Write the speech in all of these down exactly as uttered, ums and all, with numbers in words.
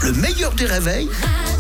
le meilleur des réveils.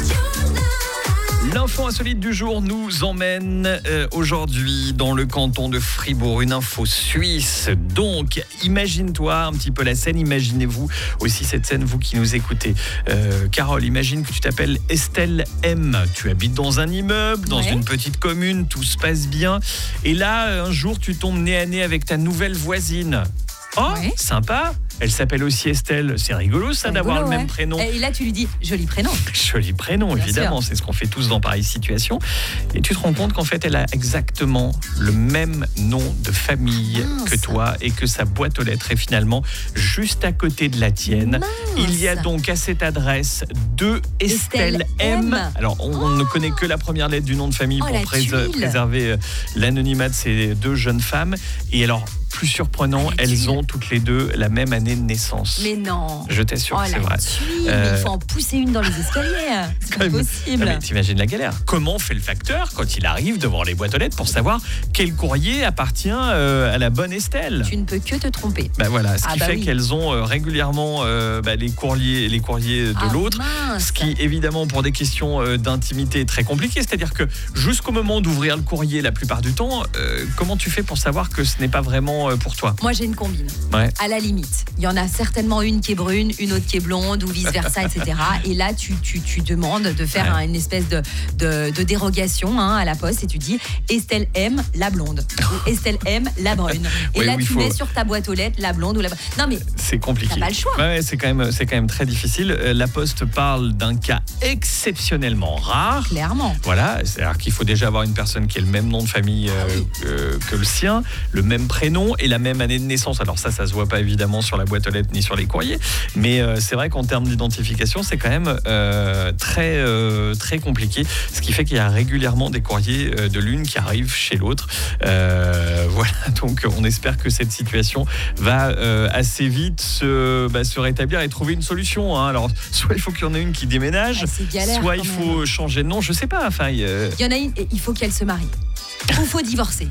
L'info insolite du jour nous emmène euh, aujourd'hui dans le canton de Fribourg, une info suisse. Donc, imagine-toi un petit peu la scène, imaginez-vous aussi cette scène, vous qui nous écoutez. Euh, Carole, imagine que tu t'appelles Estelle M. Tu habites dans un immeuble, dans ouais. une petite commune, tout se passe bien. Et là, un jour, tu tombes nez à nez avec ta nouvelle voisine. Oh, Ouais. sympa. Elle s'appelle aussi Estelle. C'est rigolo ça C'est d'avoir rigolo, le même ouais. prénom. Et là, tu lui dis joli prénom. Joli prénom, Bien évidemment, sûr. c'est ce qu'on fait tous dans pareille situation. Et tu te rends compte qu'en fait, elle a exactement le même nom de famille Mince. que toi et que sa boîte aux lettres est finalement juste à côté de la tienne. Mince. Il y a donc à cette adresse deux Estelle, Estelle M. M. Alors, on, on ne connaît que la première lettre du nom de famille Oh, pour la prés- tuile. préserver euh, l'anonymat de ces deux jeunes femmes. Et alors, plus surprenant, Oh, la elles tuile. ont toutes les deux la même année de naissance. Mais non. Je t'assure Oh que c'est la vrai. tuile, Euh, mais il faut en pousser une dans les escaliers. C'est Quand pas même. possible. Non, mais t'imagines la galère. Comment fait le facteur quand il arrive devant les boîtes aux lettres pour savoir quel courrier appartient euh, à la bonne Estelle? Tu ne peux que te tromper. Bah voilà, ce Ah qui bah fait oui. qu'elles ont euh, régulièrement euh, bah, les courriers, les courriers de Ah, l'autre. mince. Ce qui, évidemment, pour des questions euh, d'intimité, est très compliqué. C'est-à-dire que jusqu'au moment d'ouvrir le courrier, la plupart du temps, euh, comment tu fais pour savoir que ce n'est pas vraiment euh, pour toi? Moi, j'ai une combine. Ouais. À la limite. Il y en a certainement une qui est brune, une autre qui est blonde ou vice-versa, et cetera. Et là, tu, tu, tu demandes de faire Ouais. un- une espèce de, de, de dérogation hein, à la poste et tu dis Estelle M, la blonde. Ou Estelle M, la brune. Et Oui, là, oui, tu faut- mets sur ta boîte aux lettres la blonde ou la brune. Non, mais C'est compliqué. T'as pas le choix. Ouais, ouais, c'est quand même, c'est quand même très difficile. Euh, La Poste parle d'un cas exceptionnellement rare. clairement. Voilà, c'est-à-dire qu'il faut déjà avoir une personne qui ait le même nom de famille euh, Ah oui. que, que le sien, le même prénom et la même année de naissance. Alors ça, ça se voit pas évidemment sur la boîte aux lettres ni sur les courriers, mais euh, c'est vrai qu'en termes d'identification, c'est quand même euh, très euh, très compliqué. Ce qui fait qu'il y a régulièrement des courriers euh, de l'une qui arrivent chez l'autre. Euh, voilà, donc on espère que cette situation va euh, assez vite se, bah, se rétablir et trouver une solution. Hein. Alors soit il faut qu'il y en ait une qui déménage, Ah, c'est galère soit quand il même. faut changer de nom. Je sais pas. Enfin, il y a- Il y en a une, et il faut qu'elle se marie. Ou faut divorcer.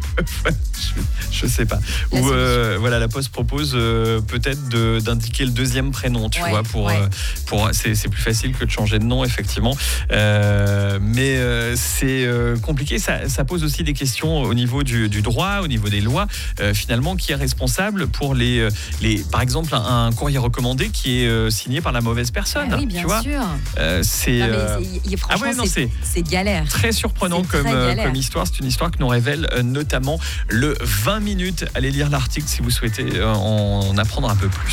je, je sais pas. La Ou euh, voilà, la Poste propose euh, peut-être de- d'indiquer le deuxième prénom, tu Ouais, vois, pour, ouais. euh, pour c'est, c'est plus facile que de changer de nom, effectivement. Euh, mais euh, c'est euh, compliqué. Ça, ça pose aussi des questions au niveau du, du droit, au niveau des lois. Euh, finalement, qui est responsable pour les, euh, les par exemple, un, un courrier recommandé qui est euh, signé par la mauvaise personne, Ah oui, tu bien vois. sûr. Euh, c'est Non, mais euh, c'est- il- franchement, ouais, non, c'est, c'est galère. très surprenant C'est comme, très euh, galère. comme histoire. C'est une histoire que nous révèle euh, notamment le vingt minutes. Allez lire l'article si vous souhaitez euh, en apprendre un peu plus.